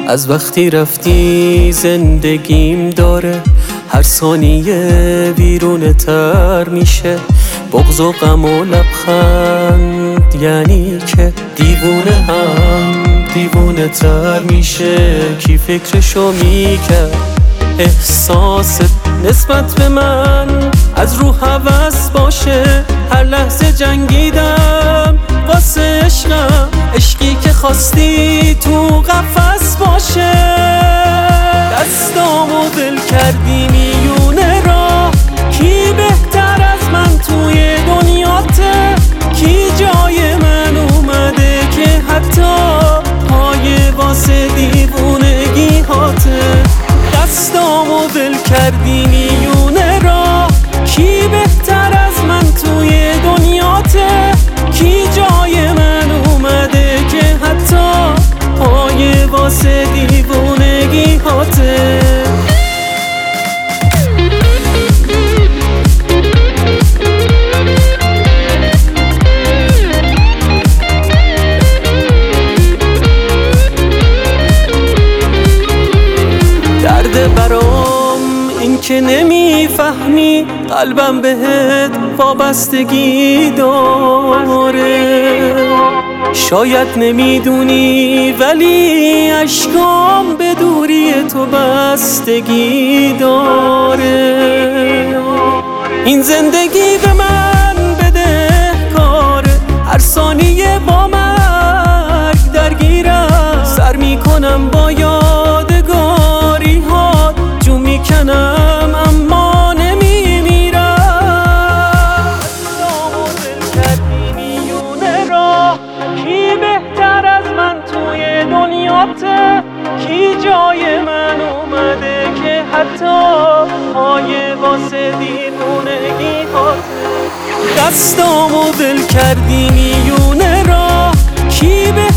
از وقتی رفتی زندگیم داره هر ثانیه بیرون تر میشه، بغض و غم و لبخند یعنی که دیوونه تر میشه. کی فکرشو میکرد احساست نسبت به من از رو هوس باشه؟ هر لحظه جنگیدم واسه عشقم، عشقی که خواستی تو قفس باشه. دستامو ول کردی میونه راه، کی بهتر از من توی دنیاته؟ کی جای من اومده که حتی پای واسه دیوونگی هاته؟ دستامو ول کردی میونه راه، کی بهتر از من توی دنیاته؟ کی جای من اومده که حتی پای واسه دیوونگی هاته؟ درد برام این که نمیفهمی قلبم بهت وابستگی داره. شاید نمیدونی ولی اشکام به دوری تو بستگی داره. این زندگی به من بده کاره، هر ثانیه با مرگ درگیرم. سر میکنم با یادگاری ها، جو میکنم اما نمیمیرم. دستامو ول کردی میونه راه، کی بهتر از من توی دنیاته؟ کی جای من اومده که حتی پای واسه دیوونگی هاته؟ دستامو ول کردی میونه راه، کی